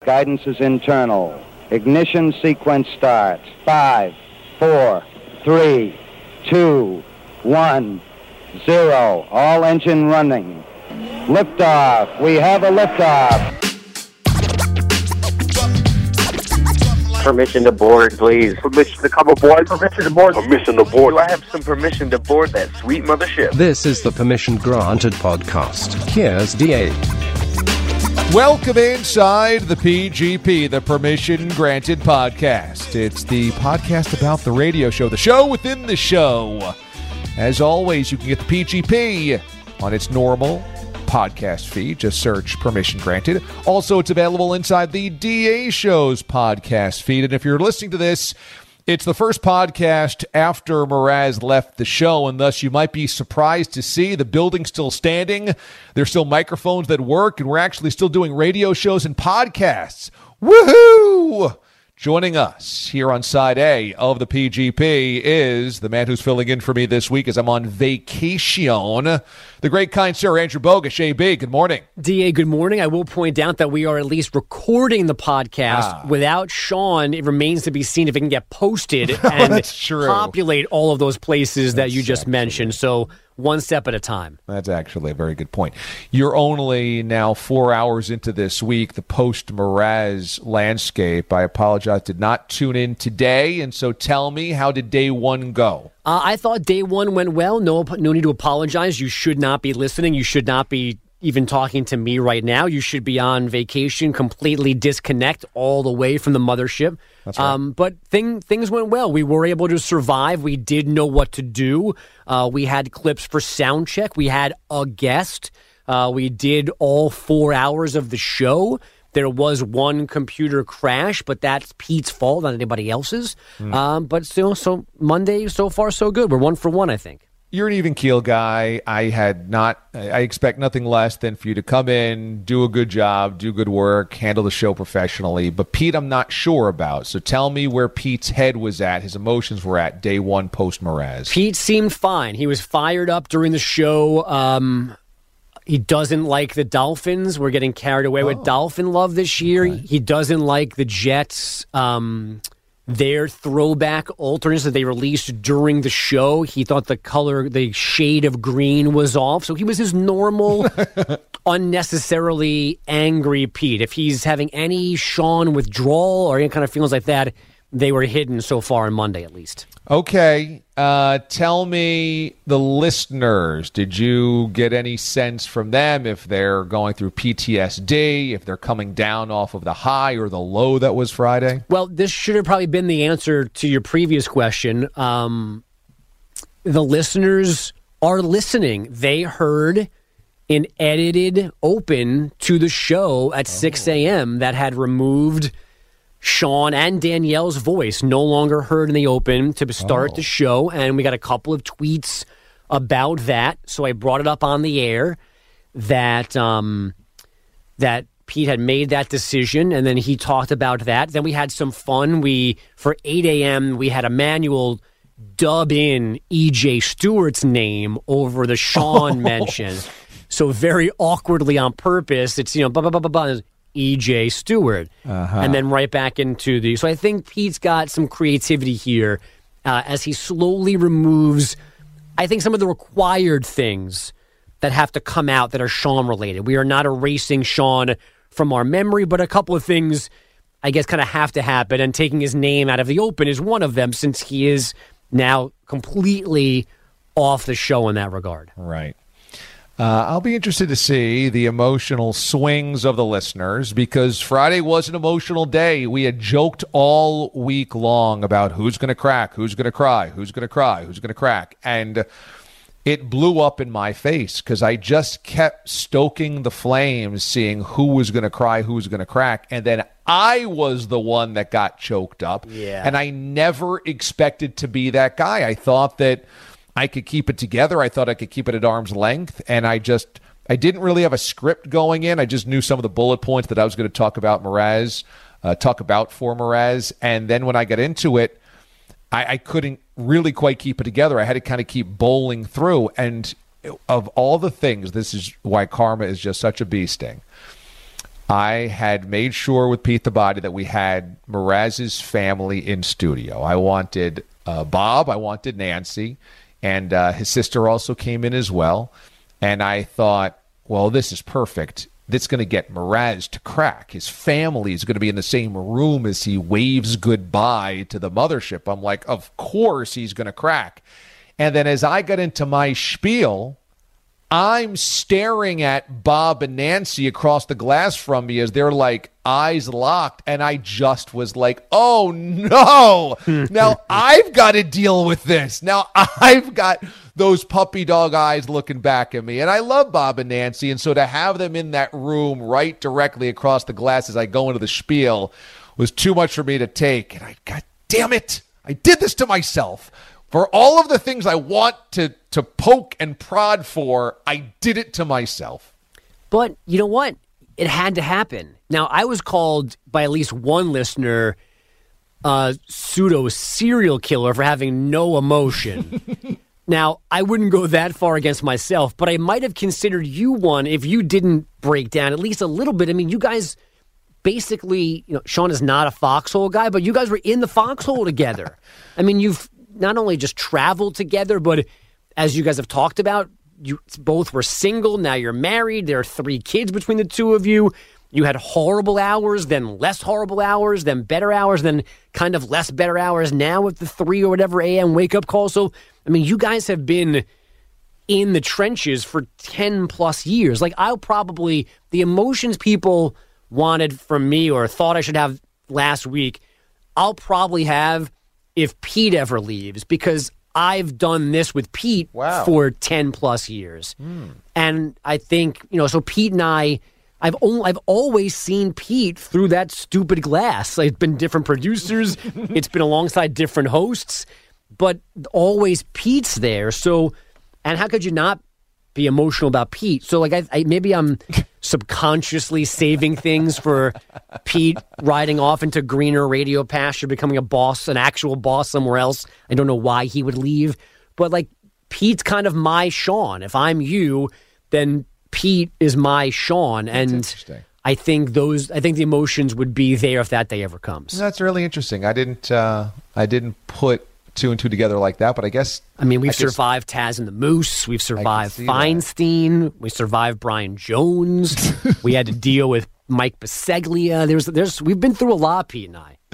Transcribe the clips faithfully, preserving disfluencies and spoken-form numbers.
Guidance is internal. Ignition sequence starts. Five, four, three, two, one, zero. All engine running. Liftoff. We have a liftoff. Permission to board, please. Permission to come aboard. Permission to board. Permission to board. Do I have some permission to board that sweet mothership? This is the Permission Granted podcast. Here's D A. Welcome inside the P G P, the Permission Granted podcast. It's the podcast about the radio show, the show within the show. As always, you can get the P G P on its normal podcast feed. Just search Permission Granted. Also, it's available inside the D A Show's podcast feed. And if you're listening to this, it's the first podcast after Mraz left the show, and thus you might be surprised to see the building's still standing. There's still microphones that work, and we're actually still doing radio shows and podcasts. Woohoo! Joining us here on side A of the P G P is the man who's filling in for me this week as I'm on vacation, the great kind sir Andrew Bogusch. A B, good morning. D A, good morning. I will point out that we are at least recording the podcast ah. without Sean. It remains to be seen if it can get posted and That's true. populate all of those places That's that you just actually. mentioned. So one step at a time. That's actually a very good point. You're only now four hours into this week, the post-Mraz landscape. I apologize, did not tune in today, and so tell me, how did day one go? Uh, I thought day one went well. No, no need to apologize. You should not be listening. You should not be even talking to me right now. You should be on vacation, completely disconnect all the way from the mothership. That's right. Um, but thing, things went well. We were able to survive. We did know what to do. Uh, we had clips for sound check. We had a guest. Uh, we did all four hours of the show. There was one computer crash, but that's Pete's fault, not anybody else's. Mm. Um, but still, so Monday, so far, so good. We're one for one, I think. You're an even keel guy. I had not, I expect nothing less than for you to come in, do a good job, do good work, handle the show professionally. But Pete, I'm not sure about. So tell me where Pete's head was at, his emotions were at day one post-Mraz. Pete seemed fine. He was fired up during the show. Um, he doesn't like the Dolphins. We're getting carried away oh. with Dolphin love this year. Okay. He doesn't like the Jets. Um Their throwback alternates that they released during the show. He thought the color, the shade of green was off. So he was his normal, unnecessarily angry Pete. If he's having any Sean withdrawal or any kind of feelings like that, they were hidden so far on Monday at least. Okay. Uh, tell me, the listeners, did you get any sense from them if they're going through P T S D, if they're coming down off of the high or the low that was Friday? Well, this should have probably been the answer to your previous question. Um, the listeners are listening. They heard an edited open to the show at oh. six a.m. that had removed Sean and Danielle's voice, no longer heard in the open to start oh. the show, and we got a couple of tweets about that. So I brought it up on the air that um, that Pete had made that decision, and then he talked about that. Then we had some fun. We for eight a.m. we had Emmanuel dub in E J Stewart's name over the Sean oh. mention. So very awkwardly on purpose, it's, you know, blah, blah, blah, blah, blah. E J Stewart, uh-huh. and then right back into the... So I think Pete's got some creativity here uh, as he slowly removes, I think, some of the required things that have to come out that are Sean-related. We are not erasing Sean from our memory, but a couple of things, I guess, kind of have to happen, and taking his name out of the open is one of them, since he is now completely off the show in that regard. Right. Uh, I'll be interested to see the emotional swings of the listeners, because Friday was an emotional day. We had joked all week long about who's going to crack, who's going to cry, who's going to cry, who's going to crack. And it blew up in my face because I just kept stoking the flames, seeing who was going to cry, who was going to crack. And then I was the one that got choked up. Yeah. And I never expected to be that guy. I thought that I could keep it together. I thought I could keep it at arm's length, and I just I didn't really have a script going in. I just knew some of the bullet points that I was going to talk about Mraz, uh, talk about for Mraz, and then when I got into it, I, I couldn't really quite keep it together. I had to kind of keep bowling through, and of all the things, this is why karma is just such a bee sting. I had made sure with Pete the Body that we had Mraz's family in studio. I wanted uh, Bob, I wanted Nancy, and uh, his sister also came in as well. And I thought, well, this is perfect. This is going to get Mraz to crack. His family is going to be in the same room as he waves goodbye to the mothership. I'm like, of course he's going to crack. And then as I got into my spiel, I'm staring at Bob and Nancy across the glass from me as they're like eyes locked. And I just was like, oh, no. Now I've got to deal with this. Now I've got those puppy dog eyes looking back at me. And I love Bob and Nancy. And so to have them in that room right directly across the glass as I go into the spiel was too much for me to take. And I, God damn it, I did this to myself. For all of the things I want to, to poke and prod for, I did it to myself. But you know what? It had to happen. Now, I was called by at least one listener a pseudo serial killer for having no emotion. Now, I wouldn't go that far against myself, but I might have considered you one if you didn't break down at least a little bit. I mean, you guys basically, you know, Sean is not a foxhole guy, but you guys were in the foxhole together. I mean, you've not only just traveled together, but as you guys have talked about, you both were single. Now you're married. There are three kids between the two of you. You had horrible hours, then less horrible hours, then better hours, then kind of less better hours now with the three or whatever a m wake-up call. So, I mean, you guys have been in the trenches for ten plus years. Like, I'll probably, the emotions people wanted from me or thought I should have last week, I'll probably have if Pete ever leaves, because I've done this with Pete wow. for ten plus years. Mm. And I think, you know, so Pete and I, I've only, I've always seen Pete through that stupid glass. Like, it's been different producers. It's been alongside different hosts, but always Pete's there. So, and how could you not be emotional about Pete? So, like, I, I maybe I'm subconsciously saving things for Pete riding off into greener radio pasture, becoming a boss, an actual boss somewhere else. I don't know why he would leave, but like, Pete's kind of my Sean. If I'm you, then Pete is my Sean, and I think those, I think the emotions would be there if that day ever comes. That's really interesting. I didn't, uh, I didn't put two and two together like that, but I guess I mean we've I survived Taz and the Moose, we've survived Feinstein, that. we survived Brian Jones, we had to deal with Mike Biseglia. There's, there's, we've been through a lot, Pete and I.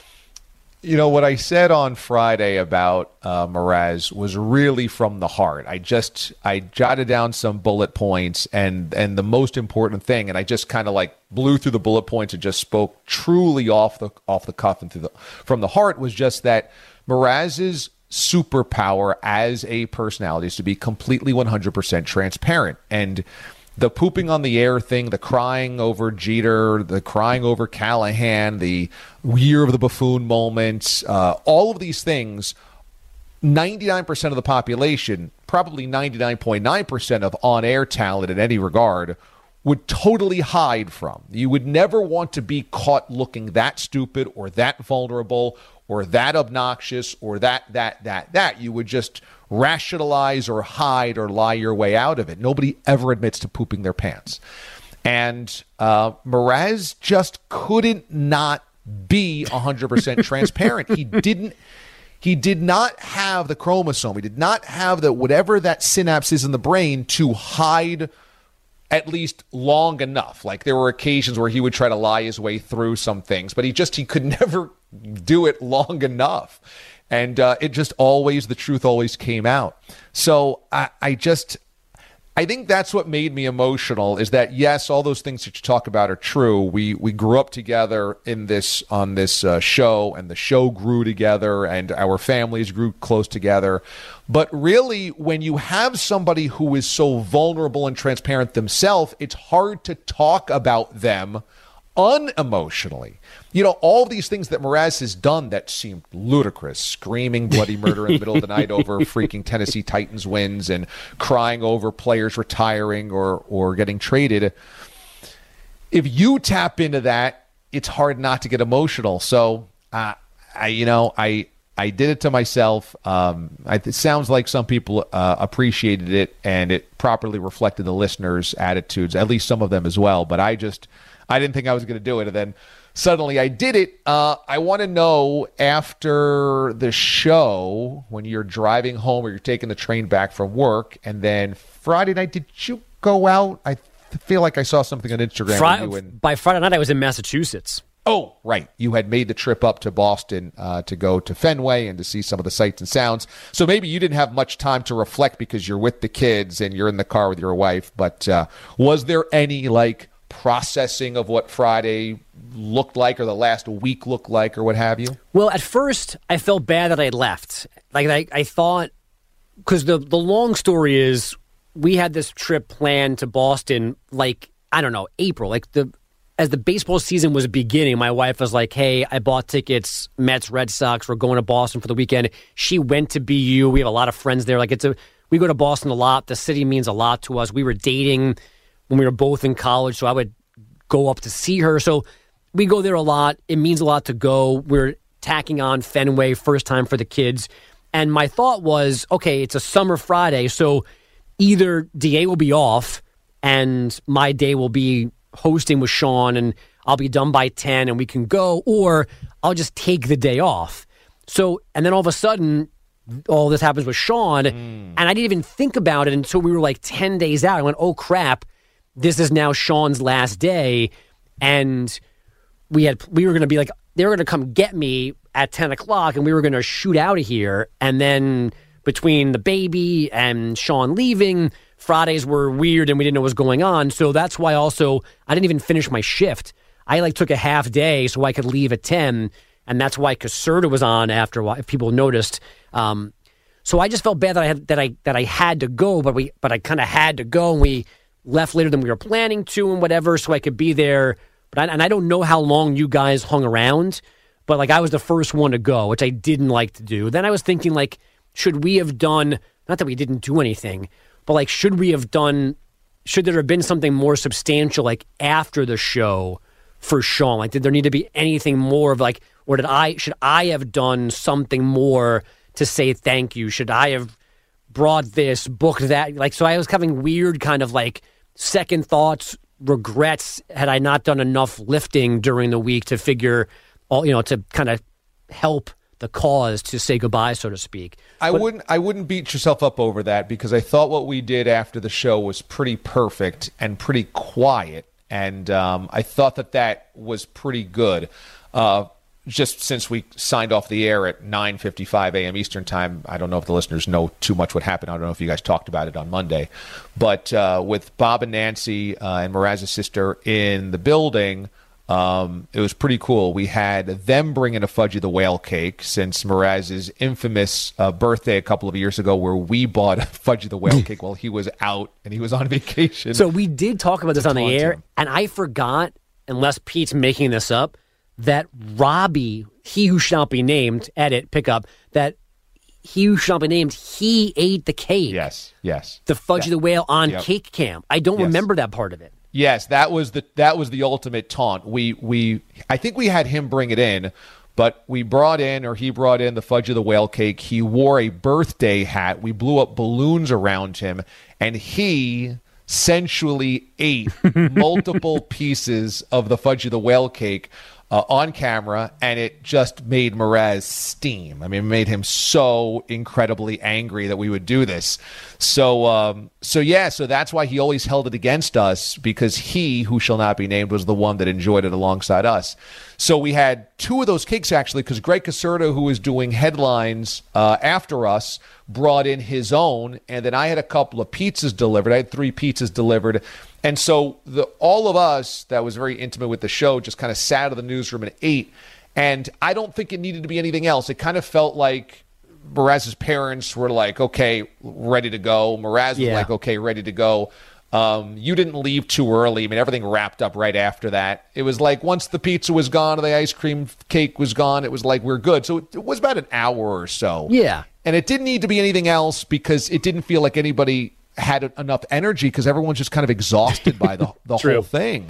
You know, what I said on Friday about uh, Mraz was really from the heart. I just, I jotted down some bullet points, and, and the most important thing, and I just kind of like blew through the bullet points and just spoke truly off the off the cuff and through the, from the heart, was just that Mraz's superpower as a personality is to be completely one hundred percent transparent. And the pooping on the air thing, the crying over Jeter, the crying over Callahan, the year of the buffoon moments, uh, all of these things, ninety-nine percent of the population, probably ninety-nine point nine percent of on-air talent in any regard, would totally hide from. You would never want to be caught looking that stupid or that vulnerable or that obnoxious or that, that, that, that. You would just rationalize or hide or lie your way out of it. Nobody ever admits to pooping their pants. And uh, Mraz just couldn't not be one hundred percent transparent. He didn't. He did not have the chromosome. He did not have the whatever that synapse is in the brain to hide at least long enough. Like, there were occasions where he would try to lie his way through some things, but he just, he could never do it long enough. And uh, it just always, the truth always came out. So I, I just, I think that's what made me emotional, is that, yes, all those things that you talk about are true. We we grew up together in this, on this uh, show, and the show grew together, and our families grew close together. But really, when you have somebody who is so vulnerable and transparent themselves, it's hard to talk about them unemotionally. You know, all these things that Mraz has done that seemed ludicrous, screaming bloody murder in the middle of the night over freaking Tennessee Titans wins, and crying over players retiring or or getting traded. If you tap into that, it's hard not to get emotional. So, uh, I, you know, I I did it to myself. Um, I, it sounds like some people uh, appreciated it, and it properly reflected the listeners' attitudes, at least some of them as well. But I just, I didn't think I was going to do it. And then suddenly I did it. Uh, I want to know, after the show, when you're driving home or you're taking the train back from work, and then Friday night, did you go out? I feel like I saw something on Instagram. Fri- you and- by Friday night, I was in Massachusetts. Oh, right. You had made the trip up to Boston uh, to go to Fenway and to see some of the sights and sounds. So maybe you didn't have much time to reflect because you're with the kids and you're in the car with your wife. But uh, was there any, like, processing of what Friday looked like or the last week looked like or what have you? Well, at first, I felt bad that I had left. Like, I, I thought, because the, the long story is, we had this trip planned to Boston, like, I don't know, April. Like, the as the baseball season was beginning, my wife was like, hey, I bought tickets, Mets, Red Sox, we're going to Boston for the weekend. She went to B U. We have a lot of friends there. Like, it's a, we go to Boston a lot. The city means a lot to us. We were dating when we were both in college, so I would go up to see her. So we go there a lot. It means a lot to go. We're tacking on Fenway, first time for the kids. And my thought was, okay, it's a summer Friday, so either D A will be off and my day will be hosting with Sean and I'll be done by ten and we can go, or I'll just take the day off. So, and then all of a sudden, all this happens with Sean, mm. and I didn't even think about it until we were like ten days out. I went, oh crap, this is now Sean's last day, and we had we were going to be like, they were going to come get me at ten o'clock, and we were going to shoot out of here, and then between the baby and Sean leaving, Fridays were weird and we didn't know what was going on. So that's why also I didn't even finish my shift. I like took a half day so I could leave at ten, and that's why Caserta was on after a while, if people noticed. Um, so I just felt bad that I had that I that I had to go, but we but I kind of had to go, and we left later than we were planning to and whatever, so I could be there. But I, and I don't know how long you guys hung around, but like I was the first one to go, which I didn't like to do. Then I was thinking, like, should we have done, not that we didn't do anything, but like, should we have done, should there have been something more substantial like after the show for Sean? Like, did there need to be anything more of like, or did I, should I have done something more to say thank you? Should I have brought this, booked that? Like, so I was having weird kind of like second thoughts, regrets, had I not done enough lifting during the week to figure all, you know, to kind of help the cause to say goodbye, so to speak. I but, wouldn't I wouldn't beat yourself up over that, because I thought what we did after the show was pretty perfect and pretty quiet, and um, I thought that that was pretty good. Uh, just since we signed off the air at nine fifty-five a.m. Eastern time, I don't know if the listeners know too much what happened. I don't know if you guys talked about it on Monday. But uh, with Bob and Nancy uh, and Mraz's sister in the building, Um, it was pretty cool. We had them bring in a Fudgy the Whale cake since Mraz's infamous uh, birthday a couple of years ago, where we bought a Fudgy the Whale cake while he was out and he was on vacation. So we did talk about this on the air, him. and I forgot, unless Pete's making this up, that Robbie, he who shall not be named, edit, pick up, that he who shall not be named, he ate the cake. Yes, yes. The Fudgy yeah. the Whale on yep. Cake Camp. I don't yes. remember that part of it. Yes, that was the that was the ultimate taunt. We we I think we had him bring it in, but we brought in, or he brought in, the Fudgy the Whale cake. He wore a birthday hat. We blew up balloons around him, and he sensually ate multiple pieces of the Fudgy the Whale cake uh, on camera, and it just made Mraz steam. I mean, it made him so incredibly angry that we would do this. So, um, so yeah, so that's why he always held it against us, because he, who shall not be named, was the one that enjoyed it alongside us. So we had two of those cakes, actually, because Greg Caserta, who was doing headlines uh, after us, brought in his own, and then I had a couple of pizzas delivered. I had three pizzas delivered. And so the all of us that was very intimate with the show just kind of sat in the newsroom and ate. And I don't think it needed to be anything else. It kind of felt like Mraz's parents were like, okay, ready to go. Mraz was yeah. like, okay, ready to go. Um, you didn't leave too early. I mean, everything wrapped up right after that. It was like once the pizza was gone and the ice cream cake was gone, it was like we're good. So it, it was about an hour or so. Yeah. And it didn't need to be anything else, because it didn't feel like anybody had enough energy, because everyone's just kind of exhausted by the, the whole thing.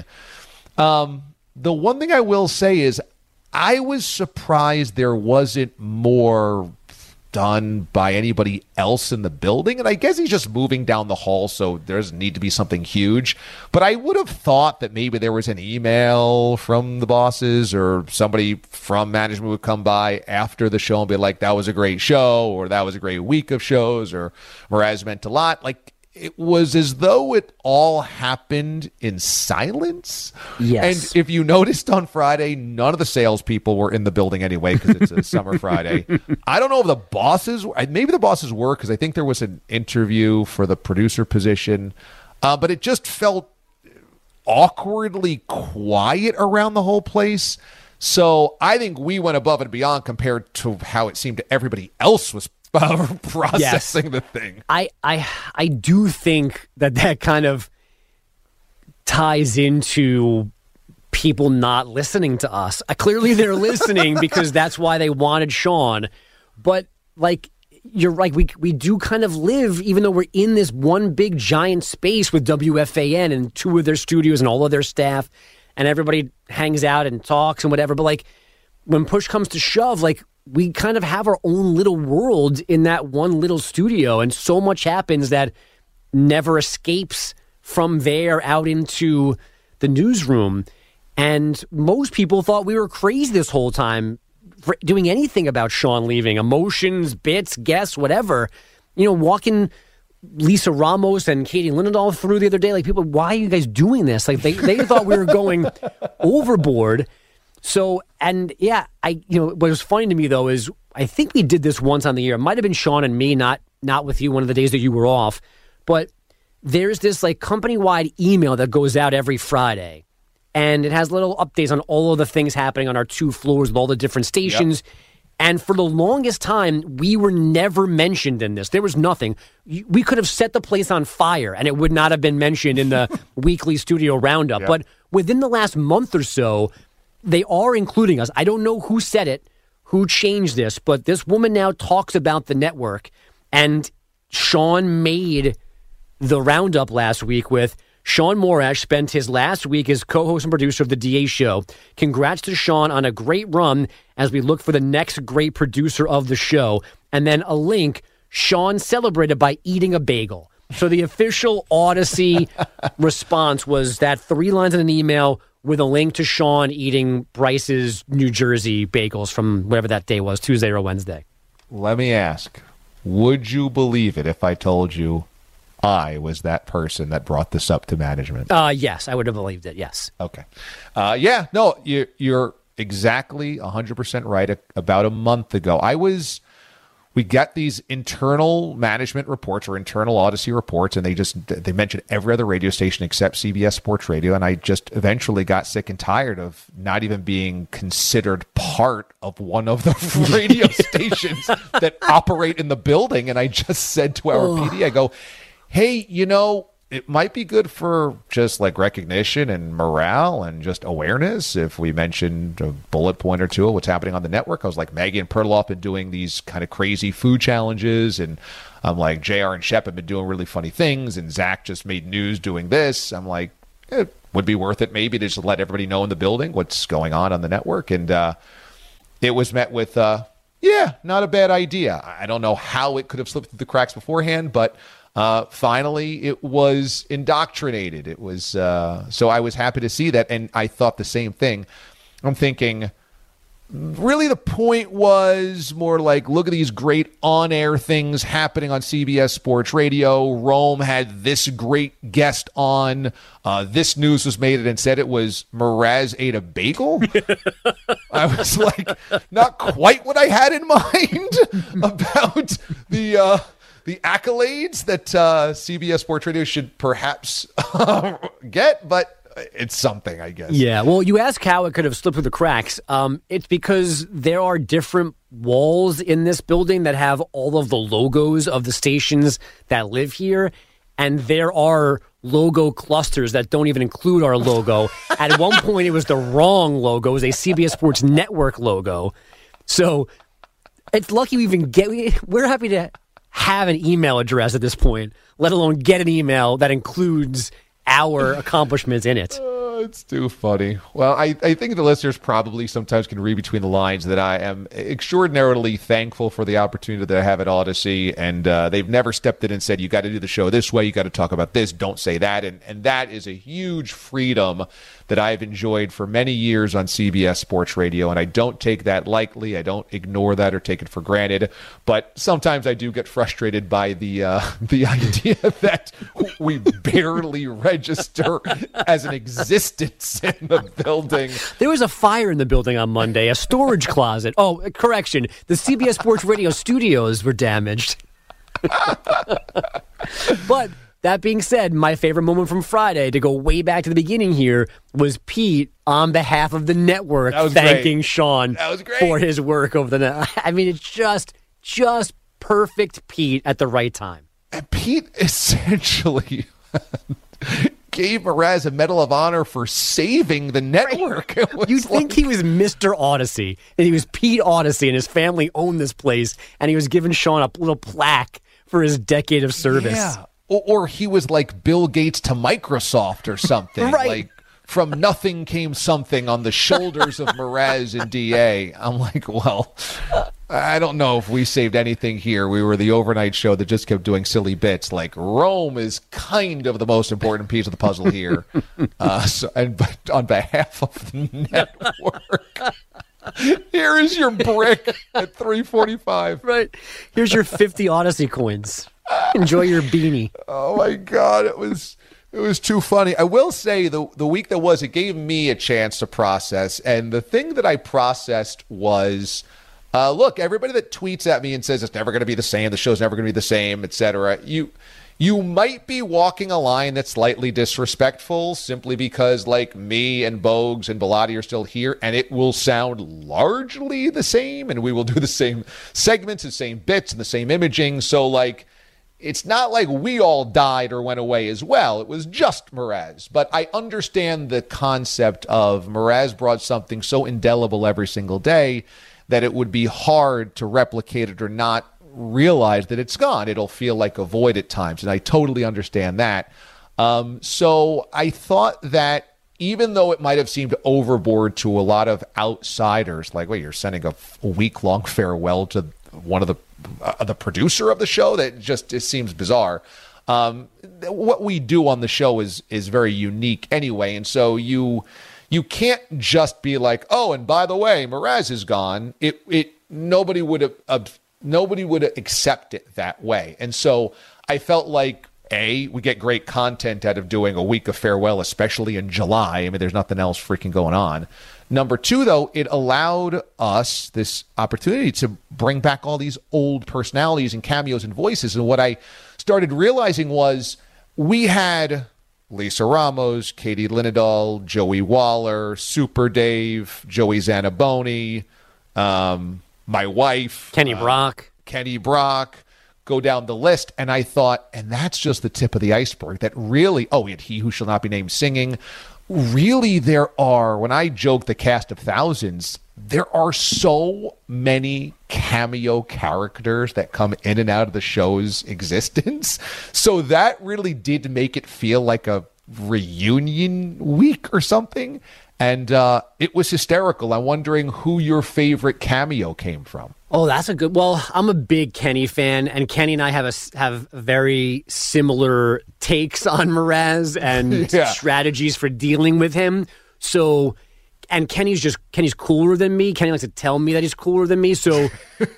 Um, the one thing I will say is I was surprised there wasn't more done by anybody else in the building. And I guess he's just moving down the hall, so there doesn't need to be something huge. But I would have thought that maybe there was an email from the bosses or somebody from management would come by after the show and be like, that was a great show, or that was a great week of shows, or Mraz meant a lot. Like, it was as though it all happened in silence. Yes. And if you noticed on Friday, none of the salespeople were in the building anyway because it's a summer Friday. I don't know if the bosses, maybe the bosses were, because I think there was an interview for the producer position, uh, but it just felt awkwardly quiet around the whole place. So I think we went above and beyond compared to how it seemed to everybody else was Uh, processing yes. the thing. I, I I do think that that kind of ties into people not listening to us. Uh, clearly they're listening because that's why they wanted Sean. But like you're right, we we do kind of live, even though we're in this one big giant space with W F A N and two of their studios and all of their staff, and everybody hangs out and talks and whatever. But like when push comes to shove, like we kind of have our own little world in that one little studio, and so much happens that never escapes from there out into the newsroom. And most people thought we were crazy this whole time for doing anything about Sean leaving. Emotions, bits, guests, whatever. You know, walking Lisa Ramos and Katie Linendoll through the other day, like, people, why are you guys doing this? Like, they, they thought we were going overboard. So, and yeah, I, you know, what was funny to me though is I think we did this once on the air. It might have been Sean and me, not not with you one of the days that you were off. But there's this like company-wide email that goes out every Friday, and it has little updates on all of the things happening on our two floors with all the different stations. Yep. And for the longest time, we were never mentioned in this. There was nothing. We could have set the place on fire, and it would not have been mentioned in the weekly studio roundup. Yep. But within the last month or so, they are including us. I don't know who said it, who changed this, but this woman now talks about the network. And Sean made the roundup last week with Sean Morash spent his last week as co-host and producer of the D A Show. Congrats to Sean on a great run as we look for the next great producer of the show. And then a link, Sean celebrated by eating a bagel. So the official Odyssey response was that three lines in an email with a link to Sean eating Bryce's New Jersey bagels from whatever that day was, Tuesday or Wednesday. Let me ask, would you believe it if I told you I was that person that brought this up to management? Uh, yes, I would have believed it, yes. Okay. Uh, yeah, no, you, you're exactly one hundred percent right. About a month ago, I was... We got these internal management reports or internal Odyssey reports, and they just they mentioned every other radio station except C B S Sports Radio, and I just eventually got sick and tired of not even being considered part of one of the radio stations that operate in the building. And I just said to our oh. P D, I go, hey, you know, it might be good for just like recognition and morale and just awareness if we mentioned a bullet point or two of what's happening on the network. I was like, Maggie and Pertloff been doing these kind of crazy food challenges, and I'm like, J R and Shep have been doing really funny things, and Zach just made news doing this. I'm like, it would be worth it maybe to just let everybody know in the building what's going on on the network. And uh, it was met with, uh, yeah, not a bad idea. I don't know how it could have slipped through the cracks beforehand, but Uh, finally, it was indoctrinated. It was uh, so I was happy to see that, and I thought the same thing. I'm thinking, really, the point was more like, look at these great on-air things happening on C B S Sports Radio. Rome had this great guest on. Uh, this news was made and said it was Mraz ate a bagel. I was like, not quite what I had in mind about the. Uh, The accolades that uh, C B S Sports Radio should perhaps get, but it's something, I guess. Yeah, well, you ask how it could have slipped through the cracks. Um, it's because there are different walls in this building that have all of the logos of the stations that live here, and there are logo clusters that don't even include our logo. At one point, it was the wrong logo. It was a C B S Sports Network logo. So it's lucky we even get... We're happy to have an email address at this point, let alone get an email that includes our accomplishments in it. Uh, Oh, it's too funny. Well, I, I think the listeners probably sometimes can read between the lines that I am extraordinarily thankful for the opportunity that I have at Odyssey, and uh, they've never stepped in and said, you got to do the show this way, you got to talk about this, don't say that, and, and that is a huge freedom that I've enjoyed for many years on C B S Sports Radio, and I don't take that lightly. I don't ignore that or take it for granted, but sometimes I do get frustrated by the uh, the idea that we barely register as an existence in the building. There was a fire in the building on Monday, a storage closet. Oh, correction, the C B S Sports Radio studios were damaged. But that being said, my favorite moment from Friday, to go way back to the beginning here, was Pete on behalf of the network thanking great. Sean that was great. for his work over the net. I mean, it's just, just perfect Pete at the right time. And Pete essentially gave Mraz a Medal of Honor for saving the network. You'd like... think he was Mister Odyssey, and he was Pete Odyssey, and his family owned this place, and he was giving Sean a little plaque for his decade of service. Yeah. Or, or he was like Bill Gates to Microsoft or something. Right. Like, from nothing came something on the shoulders of Mraz and D A. I'm like, well, I don't know if we saved anything here. We were the overnight show that just kept doing silly bits. Like, Rome is kind of the most important piece of the puzzle here. Uh, so, and but on behalf of the network, here is your brick at three forty-five. Right. Here's your fifty Odyssey coins. Enjoy your beanie. Oh my God, it was it was too funny. I will say the the week that was, it gave me a chance to process, and the thing that I processed was, uh, look, everybody that tweets at me and says it's never going to be the same, the show's never going to be the same, et cetera. You you might be walking a line that's slightly disrespectful simply because, like, me and Bogues and Bilotti are still here, and it will sound largely the same, and we will do the same segments, the same bits, and the same imaging. So, like, it's not like we all died or went away as well. It was just Mraz. But I understand the concept of Mraz brought something so indelible every single day that it would be hard to replicate it or not realize that it's gone. It'll feel like a void at times, and I totally understand that. Um, so I thought that even though it might have seemed overboard to a lot of outsiders, like, wait, you're sending a, a week-long farewell to one of the uh, the producer of the show, that just it seems bizarre. Um, what we do on the show is is very unique anyway, and so you you can't just be like, oh, and by the way, Mraz is gone. It it nobody would have uh, nobody would accept it that way, and so I felt like, A, we get great content out of doing a week of farewell, especially in July. I mean, there's nothing else freaking going on. Number two, though, it allowed us this opportunity to bring back all these old personalities and cameos and voices. And what I started realizing was we had Lisa Ramos, Katie Linendahl, Joey Waller, Super Dave, Joey Zanaboni, um, my wife. Kenny uh, Brock. Kenny Brock. Go down the list, and I thought, and that's just the tip of the iceberg. That really, oh, we had He Who Shall Not Be Named singing. Really, there are, when I joke the cast of thousands, there are so many cameo characters that come in and out of the show's existence. So that really did make it feel like a reunion week or something. And uh, it was hysterical. I'm wondering who your favorite cameo came from. Oh, that's a good. Well, I'm a big Kenny fan, and Kenny and I have a have very similar takes on Mraz and yeah. strategies for dealing with him. So, and Kenny's just Kenny's cooler than me. Kenny likes to tell me that he's cooler than me. So,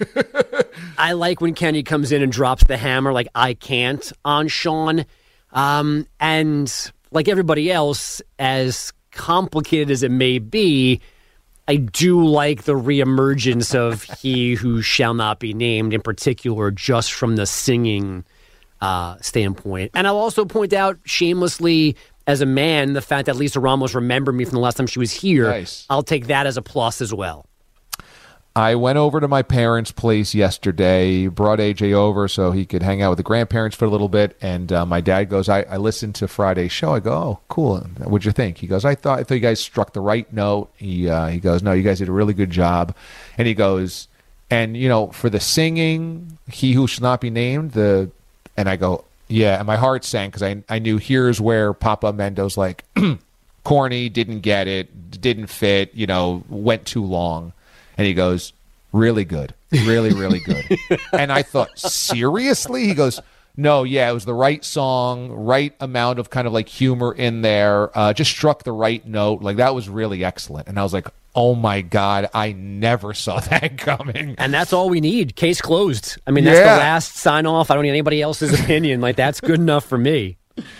I like when Kenny comes in and drops the hammer like I can't on Sean. Um, and like everybody else, as complicated as it may be, I do like the reemergence of He Who Shall Not Be Named, in particular, just from the singing uh, standpoint. And I'll also point out, shamelessly, as a man, the fact that Lisa Ramos remembered me from the last time she was here. Nice. I'll take that as a plus as well. I went over to my parents' place yesterday, brought A J over so he could hang out with the grandparents for a little bit, and uh, my dad goes, I, I listened to Friday's show. I go, oh, cool. What'd you think? He goes, I thought I thought you guys struck the right note. He uh, he goes, no, you guys did a really good job. And he goes, and, you know, for the singing, He Who Shall Not Be Named, the and I go, yeah, and my heart sank because I, I knew here's where Papa Mendo's like, corny, didn't get it, didn't fit, you know, went too long. And he goes, really good, really, really good. And I thought, seriously? He goes, no, yeah, it was the right song, right amount of kind of like humor in there, uh, just struck the right note. Like, that was really excellent. And I was like, oh my God, I never saw that coming. And that's all we need. Case closed. I mean, that's Yeah. the last sign off. I don't need anybody else's opinion. Like, that's good enough for me.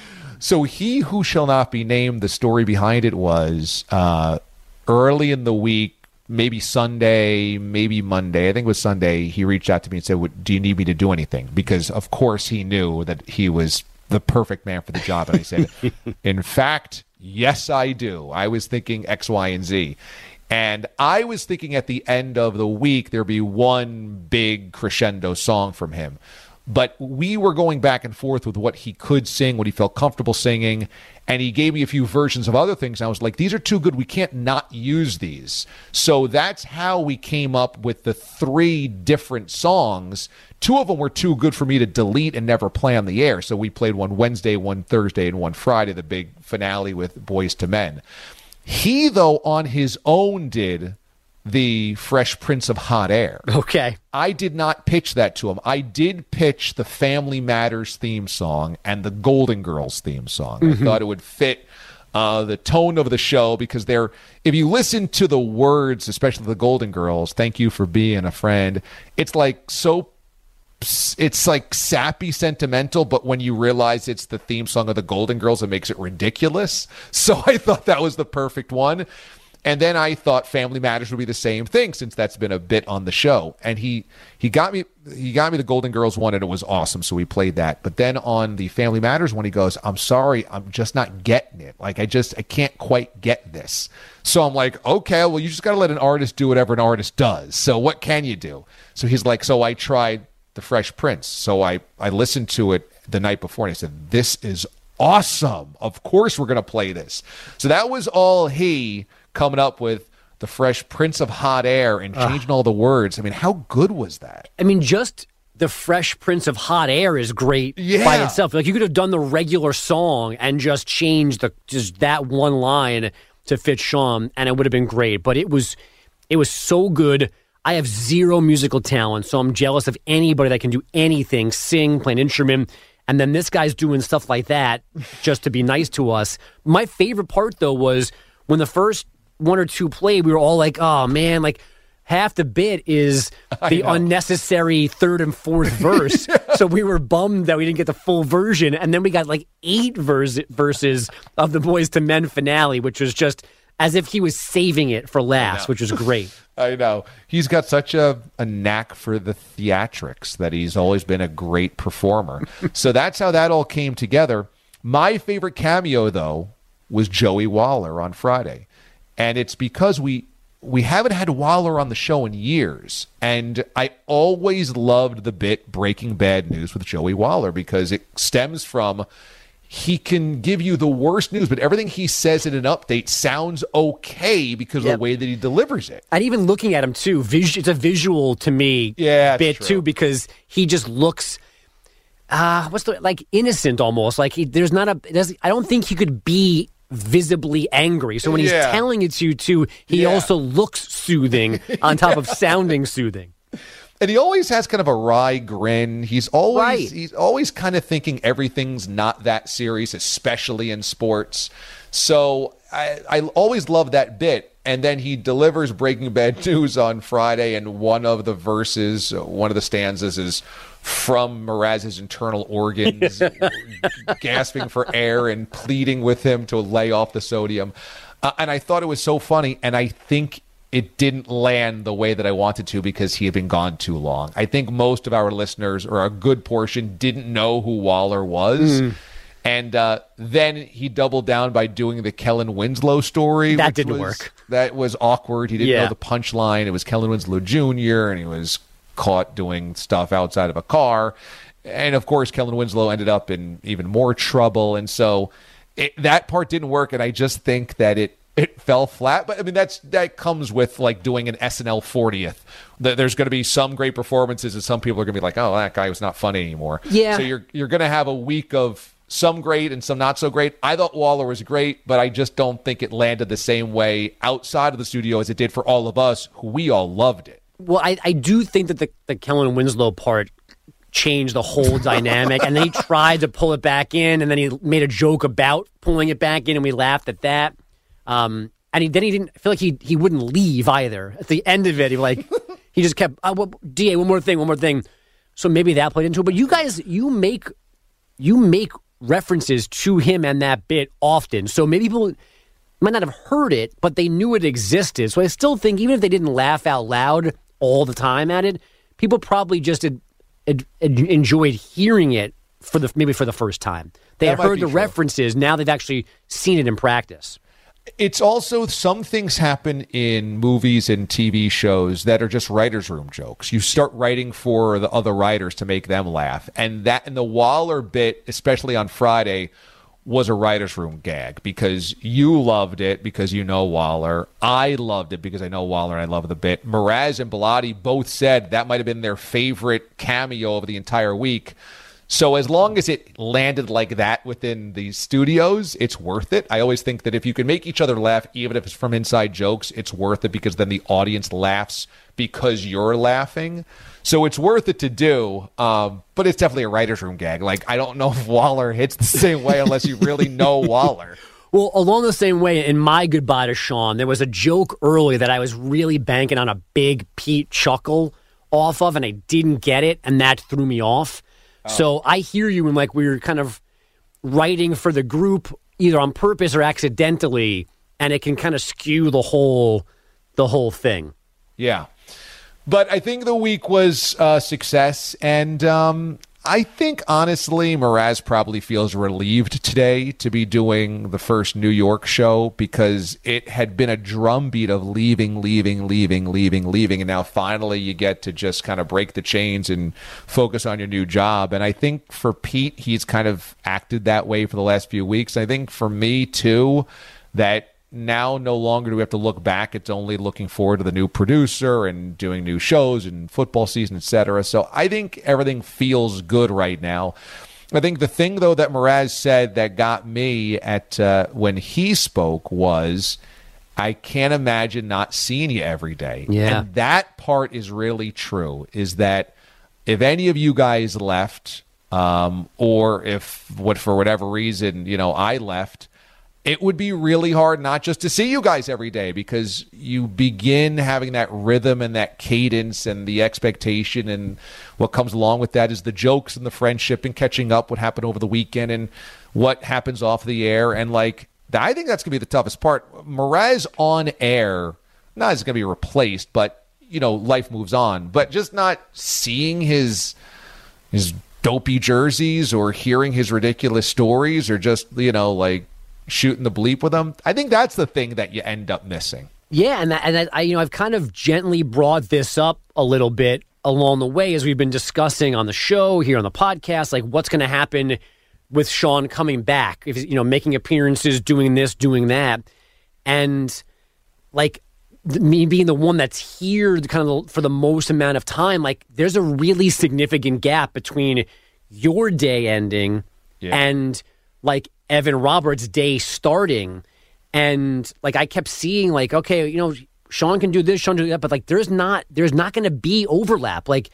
So He Who Shall Not Be Named, the story behind it was uh, early in the week, maybe Sunday, maybe Monday. I think it was Sunday. He reached out to me and said, "What- do you need me to do anything?" Because, of course, he knew that he was the perfect man for the job. And I said, in fact, yes, I do. I was thinking X, Y, and Z. And I was thinking at the end of the week, there'd be one big crescendo song from him. But we were going back and forth with what he could sing, what he felt comfortable singing, and he gave me a few versions of other things. And I was like, these are too good. We can't not use these. So that's how we came up with the three different songs. Two of them were too good for me to delete and never play on the air. So we played one Wednesday, one Thursday, and one Friday, the big finale with Boys to Men. He, though, on his own did the Fresh Prince of Hot Air. Okay. I did not pitch that to him. I did pitch the Family Matters theme song and the Golden Girls theme song. Mm-hmm. I thought it would fit uh, the tone of the show because they're, if you listen to the words, especially the Golden Girls, thank you for being a friend, it's like so, it's like sappy sentimental, but when you realize it's the theme song of the Golden Girls, it makes it ridiculous. So I thought that was the perfect one. And then I thought Family Matters would be the same thing since that's been a bit on the show. And he he got me he got me the Golden Girls one, and it was awesome. So we played that. But then on the Family Matters one, he goes, "I'm sorry, I'm just not getting it. Like I just I can't quite get this." So I'm like, okay, well, you just got to let an artist do whatever an artist does. So what can you do? So he's like, so I tried the Fresh Prince. So I I listened to it the night before, and I said, this is awesome. Of course we're gonna play this. So that was all he. Coming up with the Fresh Prince of Hot Air and changing uh, all the words. I mean, how good was that? I mean, just the Fresh Prince of Hot Air is great yeah. by itself. Like, you could have done the regular song and just changed the just that one line to fit Sean, and it would have been great. But it was it was so good. I have zero musical talent, so I'm jealous of anybody that can do anything, sing, play an instrument. And then this guy's doing stuff like that just to be nice to us. My favorite part, though, was when the first one or two played, we were all like, oh, man, like half the bit is the unnecessary third and fourth verse. yeah. So we were bummed that we didn't get the full version. And then we got like eight verse- verses of the Boys to Men finale, which was just as if he was saving it for last, which was great. I know. He's got such a, a knack for the theatrics that he's always been a great performer. So that's how that all came together. My favorite cameo, though, was Joey Waller on Friday. And it's because we we haven't had Waller on the show in years. And I always loved the bit Breaking Bad News with Joey Waller because it stems from he can give you the worst news, but everything he says in an update sounds okay because yep. of the way that he delivers it. And even looking at him, too, vis- it's a visual to me yeah, bit, true. too, because he just looks... Uh, what's the... Like, innocent, almost. Like, he, there's not a... There's, I don't think he could be... visibly angry. So when he's yeah. telling it to you too, he yeah. also looks soothing on top of sounding soothing. And he always has kind of a wry grin. He's always right. he's always kind of thinking everything's not that serious, especially in sports. So I, I always love that bit. And then he delivers Breaking Bad News on Friday, and one of the verses, one of the stanzas is from Mraz's internal organs, gasping for air and pleading with him to lay off the sodium. Uh, and I thought it was so funny, and I think it didn't land the way that I wanted to because he had been gone too long. I think most of our listeners, or a good portion, didn't know who Waller was. Mm. And uh, then he doubled down by doing the Kellen Winslow story. That which didn't was, work. That was awkward. He didn't yeah. know the punchline. It was Kellen Winslow Junior, and he was caught doing stuff outside of a car. And, of course, Kellen Winslow ended up in even more trouble. And so it, that part didn't work, and I just think that it it fell flat. But, I mean, that's that comes with, like, doing an S N L fortieth. There's going to be some great performances, and some people are going to be like, oh, that guy was not funny anymore. Yeah. So you're you're going to have a week of some great and some not so great. I thought Waller was great, but I just don't think it landed the same way outside of the studio as it did for all of us, who we all loved it. Well, I, I do think that the, the Kellen Winslow part changed the whole dynamic, and then he tried to pull it back in, and then he made a joke about pulling it back in, and we laughed at that. Um, and he, then he didn't I feel like he he wouldn't leave either. At the end of it, he like he just kept oh, well, D A one more thing, one more thing. So maybe that played into it. But you guys, you make you make references to him and that bit often. So maybe people might not have heard it, but they knew it existed. So I still think even if they didn't laugh out loud all the time at it, people probably just had, had, had enjoyed hearing it for the maybe for the first time. They That had might heard be the true. references. Now they've actually seen it in practice. It's also some things happen in movies and T V shows that are just writer's room jokes. You start writing for the other writers to make them laugh. And that and the Waller bit, especially on Friday, was a writer's room gag because you loved it because you know Waller. I loved it because I know Waller and I love the bit. Mraz and Bilotti both said that might have been their favorite cameo of the entire week. So as long as it landed like that within the studios, it's worth it. I always think that if you can make each other laugh, even if it's from inside jokes, it's worth it because then the audience laughs because you're laughing. So it's worth it to do, um, but it's definitely a writer's room gag. Like, I don't know if Waller hits the same way unless you really know Waller. Well, along the same way, in my goodbye to Sean, there was a joke early that I was really banking on a big Pete chuckle off of, and I didn't get it, and that threw me off. Oh. So I hear you when like we were kind of writing for the group, either on purpose or accidentally, and it can kind of skew the whole the whole thing. Yeah. But I think the week was a success, and um, I think, honestly, Mraz probably feels relieved today to be doing the first New York show because it had been a drumbeat of leaving, leaving, leaving, leaving, leaving, and now finally you get to just kind of break the chains and focus on your new job. And I think for Pete, he's kind of acted that way for the last few weeks. I think for me, too, that now no longer do we have to look back. It's only looking forward to the new producer and doing new shows and football season, et cetera. So I think everything feels good right now. I think the thing, though, that Mraz said that got me at uh, when he spoke was, I can't imagine not seeing you every day. Yeah. And that part is really true, is that if any of you guys left um, or if what for whatever reason, you know, I left, it would be really hard not just to see you guys every day because you begin having that rhythm and that cadence and the expectation, and what comes along with that is the jokes and the friendship and catching up, what happened over the weekend and what happens off the air. And like, I think that's going to be the toughest part. Mraz on air, not as going to be replaced, but you know, life moves on, but just not seeing his, his dopey jerseys or hearing his ridiculous stories or just, you know, like, shooting the bleep with them. I think that's the thing that you end up missing. Yeah, and that, and that, I, you know, I've kind of gently brought this up a little bit along the way as we've been discussing on the show here on the podcast, like what's going to happen with Sean coming back, if you know, making appearances, doing this, doing that, and like th- me being the one that's here, kind of the, for the most amount of time. Like, there's a really significant gap between your day ending yeah. and like Evan Roberts' day starting. And like I kept seeing like, okay, you know, Sean can do this, Sean can do that, but like there's not there's not gonna be overlap. Like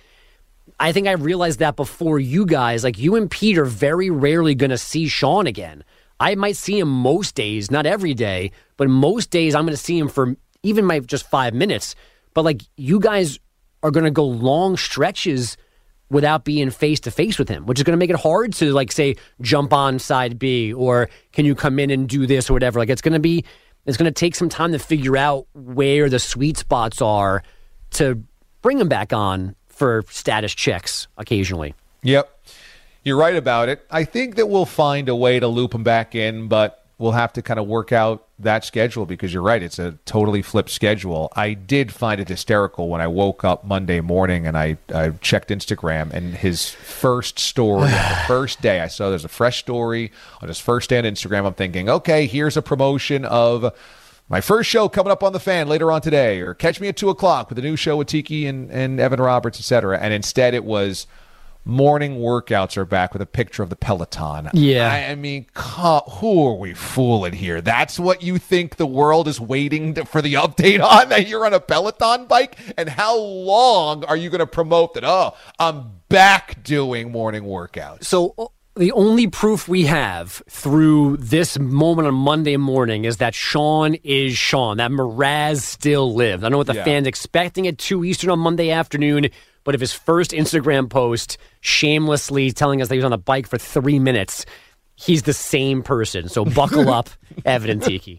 I think I realized that before you guys. Like you and Pete are very rarely gonna see Sean again. I might see him most days, not every day, but most days I'm gonna see him for even my just five minutes. But like you guys are gonna go long stretches without being face-to-face with him, which is going to make it hard to, like, say, jump on side B, or can you come in and do this or whatever. Like, it's going to be, it's going to take some time to figure out where the sweet spots are to bring him back on for status checks occasionally. Yep. You're right about it. I think that we'll find a way to loop him back in, but we'll have to kind of work out that schedule because you're right. It's a totally flipped schedule. I did find it hysterical when I woke up Monday morning and I, I checked Instagram, and his first story on the first day, I saw there's a fresh story on his first day on Instagram. I'm thinking, okay, here's a promotion of my first show coming up on The Fan later on today, or catch me at two o'clock with a new show with Tiki and, and Evan Roberts, et cetera. And instead it was morning workouts are back with a picture of the Peloton. Yeah. I, I mean, who are we fooling here? That's what you think the world is waiting to, for the update on, that you're on a Peloton bike? And how long are you going to promote that, oh, I'm back doing morning workouts? So the only proof we have through this moment on Monday morning is that Sean is Sean, that Mraz still lives. I know what the Yeah. fans expecting at two Eastern on Monday afternoon, but if his first Instagram post shamelessly telling us that he was on a bike for three minutes, he's the same person. So buckle up, Evan and Tiki.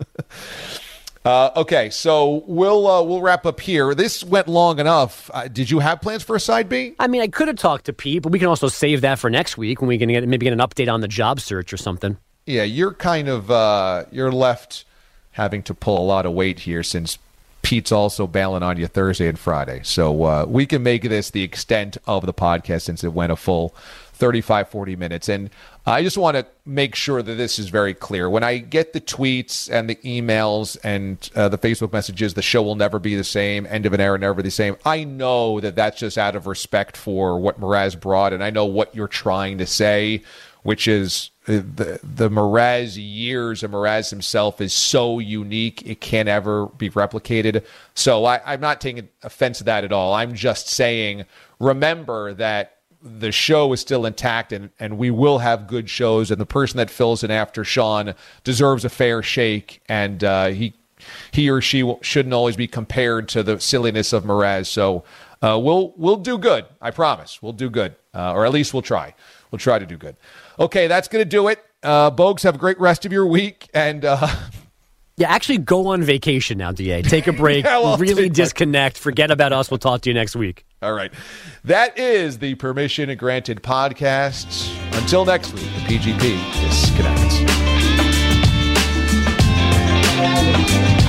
Uh, okay, so we'll uh, we'll wrap up here. This went long enough. Uh, did you have plans for a side B? I mean, I could have talked to Pete, but we can also save that for next week when we can get, maybe get an update on the job search or something. Yeah, you're kind of uh, you're left having to pull a lot of weight here since Pete's also bailing on you Thursday and Friday. So uh, we can make this the extent of the podcast since it went a full thirty-five, forty minutes. And I just want to make sure that this is very clear. When I get the tweets and the emails and uh, the Facebook messages, the show will never be the same, end of an era, never be the same. I know that that's just out of respect for what Mraz brought, and I know what you're trying to say, which is the the Mraz years of Mraz himself is so unique, it can't ever be replicated. So I, I'm not taking offense to that at all. I'm just saying, remember that the show is still intact, and, and we will have good shows, and the person that fills in after Sean deserves a fair shake, and uh, he he or she will, shouldn't always be compared to the silliness of Mraz. So uh, we'll we'll do good. I promise. We'll do good, uh, or at least we'll try. We'll try to do good. Okay, that's going to do it. Uh, Bogues, have a great rest of your week, and uh, yeah, actually go on vacation now, D A. Take a break, Yeah, well, really take- disconnect, forget about us. We'll talk to you next week. all right. That is the Permission Granted podcast. Until next week, the P G P disconnects.